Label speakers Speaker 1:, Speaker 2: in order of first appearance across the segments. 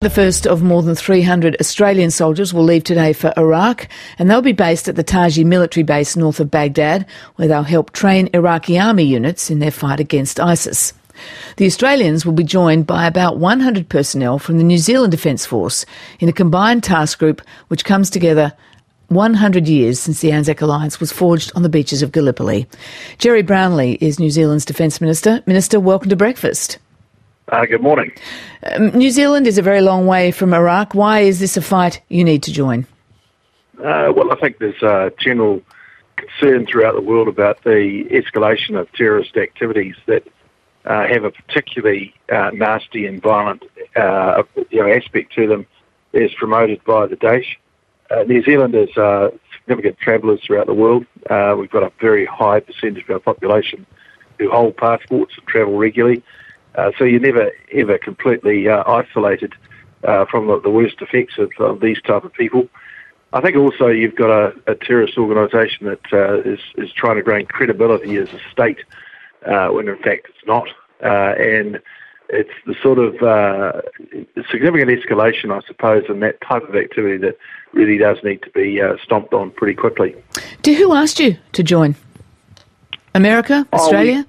Speaker 1: The first of more than 300 Australian soldiers will leave today for Iraq, and they'll be based at the Taji military base north of Baghdad, where they'll help train Iraqi army units in their fight against ISIS. The Australians will be joined by about 100 personnel from the New Zealand Defence Force in a combined task group which comes together 100 years since the Anzac Alliance was forged on the beaches of Gallipoli. Gerry Brownlee is New Zealand's Defence Minister. Minister, welcome to breakfast.
Speaker 2: Good morning.
Speaker 1: New Zealand is a very long way from Iraq. Why is this a fight you need to join?
Speaker 2: Well, I think there's a general concern throughout the world about the escalation of terrorist activities that have a particularly nasty and violent aspect to them as promoted by the Daesh. New Zealand is significant travellers throughout the world. We've got a very high percentage of our population who hold passports and travel regularly. So you're never, ever completely isolated from the worst effects of these type of people. I think also you've got a terrorist organisation that is trying to gain credibility as a state when in fact it's not. And it's the sort of significant escalation, I suppose, in that type of activity that really does need to be stomped on pretty quickly.
Speaker 1: Who asked you to join? America? Australia?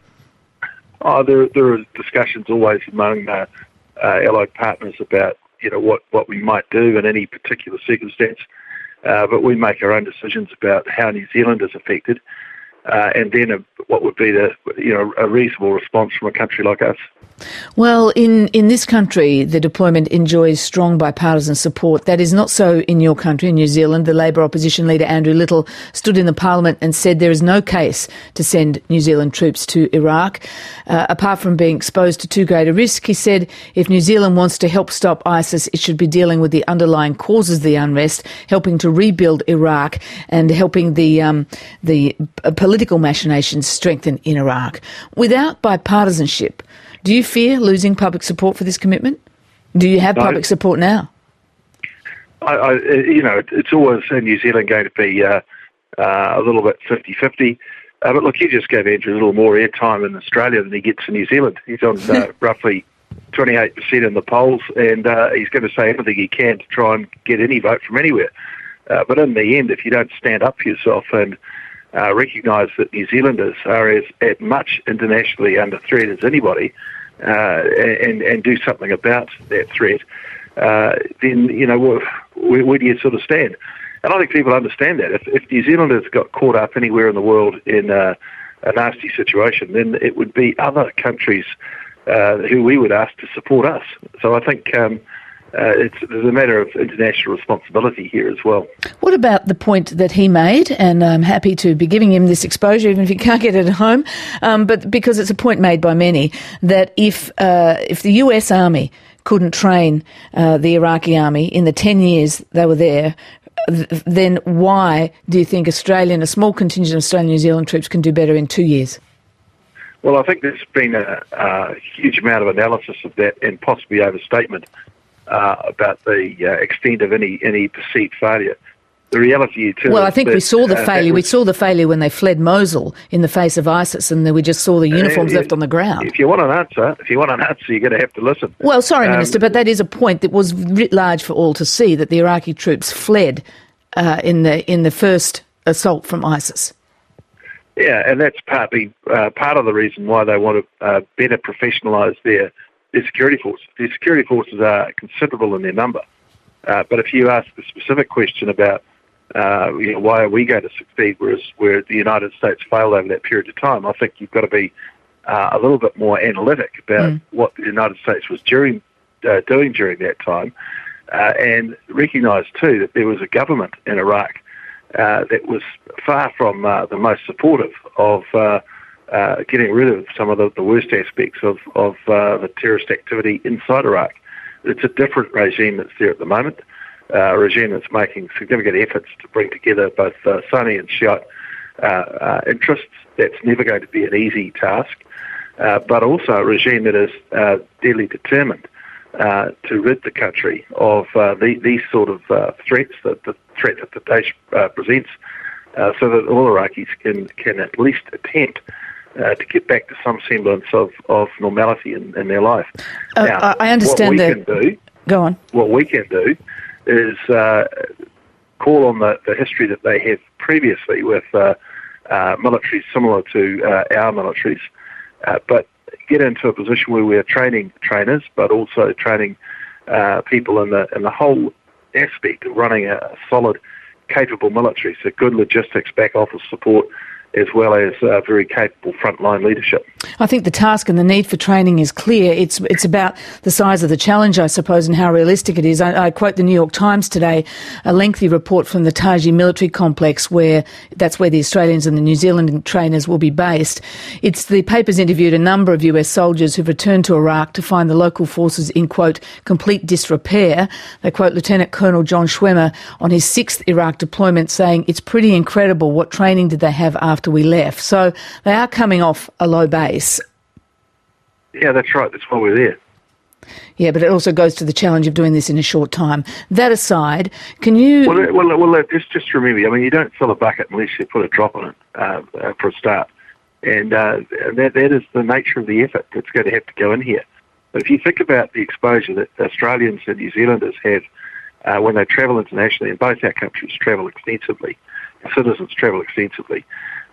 Speaker 2: There are discussions always among allied partners about what we might do in any particular circumstance, but we make our own decisions about how New Zealand is affected, and then what would be a reasonable response from a country like us.
Speaker 1: Well, in this country, the deployment enjoys strong bipartisan support. That is not so in your country, in New Zealand. The Labor opposition leader, Andrew Little, stood in the parliament and said there is no case to send New Zealand troops to Iraq. Apart from being exposed to too great a risk, he said if New Zealand wants to help stop ISIS, it should be dealing with the underlying causes of the unrest, helping to rebuild Iraq and helping the political machinations strengthen in Iraq. Without bipartisanship, do you fear losing public support for this commitment? Do you have public support now?
Speaker 2: It's always in New Zealand going to be a little bit 50-50. But look, you just gave Andrew a little more airtime in Australia than he gets in New Zealand. He's on roughly 28% in the polls, and he's going to say everything he can to try and get any vote from anywhere. But in the end, if you don't stand up for yourself and recognise that New Zealanders are as much internationally under threat as anybody, and do something about that threat, then where do you sort of stand? And I think people understand that. If New Zealanders got caught up anywhere in the world in a nasty situation, then it would be other countries who we would ask to support us. So I think there's a matter of international responsibility here as well.
Speaker 1: What about the point that he made, and I'm happy to be giving him this exposure even if he can't get it at home, but because it's a point made by many, that if the US Army couldn't train the Iraqi army in the 10 years they were there, then why do you think a small contingent of Australian and New Zealand troops can do better in 2 years?
Speaker 2: Well, I think there's been a huge amount of analysis of that and possibly overstatement about the extent of any perceived failure. The reality too.
Speaker 1: Well, I think we saw the failure. We saw the failure when they fled Mosul in the face of ISIS, and then we just saw the uniforms left on the ground.
Speaker 2: If you want an answer, you're going to have to listen.
Speaker 1: Well, sorry, Minister, but that is a point that was writ large for all to see, that the Iraqi troops fled in the first assault from ISIS.
Speaker 2: Yeah, and that's partly part of the reason why they want to better professionalise their security forces. Their security forces are considerable in their number. But if you ask the specific question about why are we going to succeed where the United States failed over that period of time, I think you've got to be a little bit more analytic about what the United States was doing during that time, and recognise too that there was a government in Iraq that was far from the most supportive of getting rid of some of the worst aspects of the terrorist activity inside Iraq. It's a different regime that's there at the moment, a regime that's making significant efforts to bring together both Sunni and Shiite interests. That's never going to be an easy task, but also a regime that is deadly determined to rid the country of these sort of threats, the threat that the Daesh presents, so that all Iraqis can at least attempt to get back to some semblance of normality in their life.
Speaker 1: Now, I understand
Speaker 2: what we can do
Speaker 1: Go on.
Speaker 2: What we can do is call on the history that they have previously with militaries similar to our militaries, but get into a position where we're training trainers, but also training people in the whole aspect of running a solid, capable military. So good logistics, back office support, as well as very capable frontline leadership.
Speaker 1: I think the task and the need for training is clear. It's about the size of the challenge, I suppose, and how realistic it is. I quote the New York Times today, a lengthy report from the Taji military complex, where that's where the Australians and the New Zealand trainers will be based. The paper's interviewed a number of US soldiers who've returned to Iraq to find the local forces in, quote, complete disrepair. They quote Lieutenant Colonel John Schwemmer on his 6th Iraq deployment saying, "It's pretty incredible. What training did they have after we left?" So they are coming off a low base.
Speaker 2: Yeah, that's right. That's why we're there.
Speaker 1: Yeah, but it also goes to the challenge of doing this in a short time. That aside, can you...
Speaker 2: Well, just remember, I mean, you don't fill a bucket unless you put a drop on it for a start. And that is the nature of the effort that's going to have to go in here. But if you think about the exposure that Australians and New Zealanders have when they travel internationally, and both our countries travel extensively, citizens travel extensively,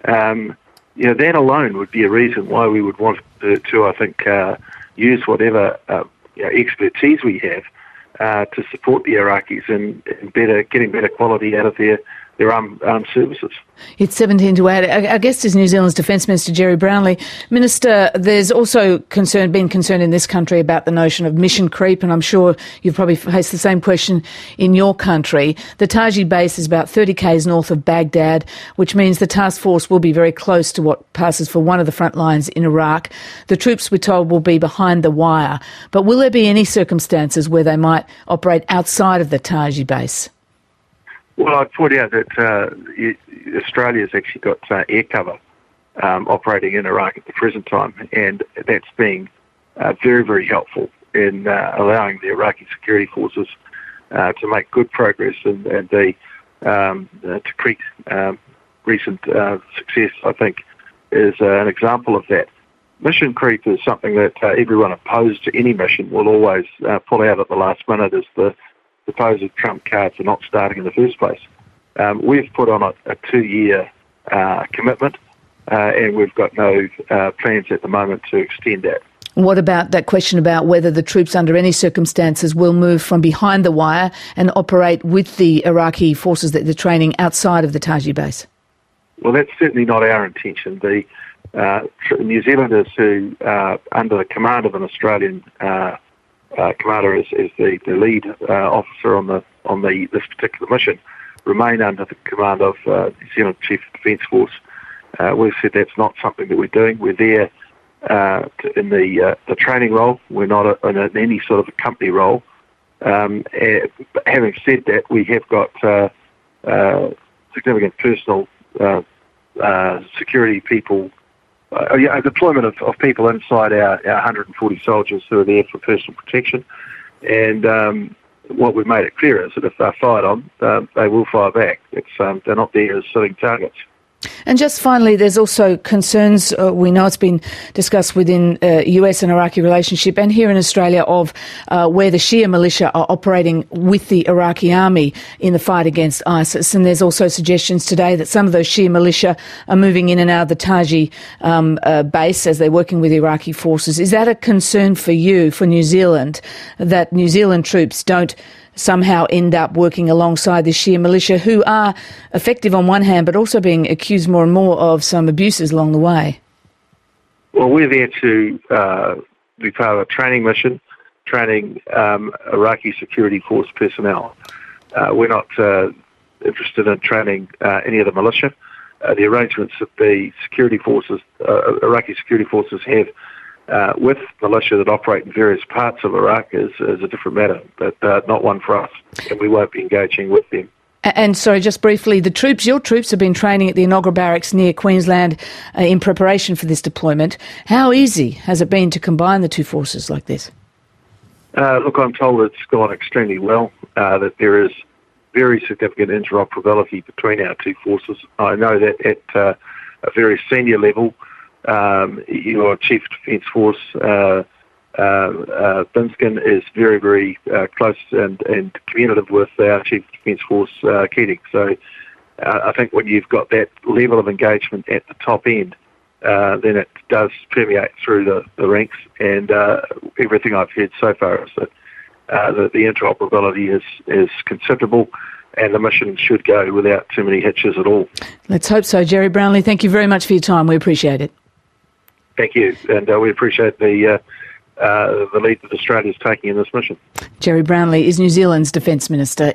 Speaker 2: that alone would be a reason why we would want to I think, use whatever expertise we have to support the Iraqis in getting better quality out of their armed services.
Speaker 1: It's 17 to 8. Our guest is New Zealand's Defence Minister Gerry Brownlee. Minister, there's also been concern in this country about the notion of mission creep, and I'm sure you've probably faced the same question in your country. The Taji base is about 30 k's north of Baghdad, which means the task force will be very close to what passes for one of the front lines in Iraq. The troops, we're told, will be behind the wire. But will there be any circumstances where they might operate outside of the Taji base?
Speaker 2: Well, I'd point out that Australia's actually got air cover operating in Iraq at the present time, and that's been very, very helpful in allowing the Iraqi security forces to make good progress, and the Tikrit recent success, I think, is an example of that. Mission creep is something that everyone opposed to any mission will always pull out at the last minute as the supposed trump card for not starting in the first place. We've put on a 2-year commitment, and we've got no plans at the moment to extend that.
Speaker 1: What about that question about whether the troops under any circumstances will move from behind the wire and operate with the Iraqi forces that they're training outside of the Taji base?
Speaker 2: Well, that's certainly not our intention. The New Zealanders who are under the command of an Australian commander is the lead officer on this particular mission, remain under the command of New Zealand Chief of Defence Force. We've said that's not something that we're doing. We're there in the training role. We're not in any sort of a company role. Having said that, we have got significant personal security people, a deployment of people inside our 140 soldiers who are there for personal protection. And what we've made it clear is that if they're fired on, they will fire back. They're not there as sitting targets.
Speaker 1: And just finally, there's also concerns, we know it's been discussed within US and Iraqi relationship and here in Australia, of where the Shia militia are operating with the Iraqi army in the fight against ISIS. And there's also suggestions today that some of those Shia militia are moving in and out of the Taji base as they're working with Iraqi forces. Is that a concern for you, for New Zealand, that New Zealand troops don't somehow end up working alongside the Shia militia, who are effective on one hand but also being accused more and more of some abuses along the way?
Speaker 2: Well, we're there to be part of a training mission, training Iraqi security force personnel. We're not interested in training any of the militia. The arrangements that the security forces, Iraqi security forces have with militia that operate in various parts of Iraq is a different matter, but not one for us, and we won't be engaging with them.
Speaker 1: And sorry, just briefly, your troops have been training at the Enoggera Barracks near Queensland in preparation for this deployment. How easy has it been to combine the two forces like this?
Speaker 2: Look, I'm told it's gone extremely well, that there is very significant interoperability between our two forces. I know that at a very senior level, your Chief Defence Force Binskin is very, very close and communicative with our Chief Defence Force, Keating. So I think when you've got that level of engagement at the top end, then it does permeate through the ranks, and everything I've heard so far is that the interoperability is considerable, and the mission should go without too many hitches at all.
Speaker 1: Let's hope so. Gerry Brownlee, thank you very much for your time. We appreciate it.
Speaker 2: Thank you, and we appreciate the lead that Australia is taking in this mission.
Speaker 1: Gerry Brownlee is New Zealand's Defence Minister.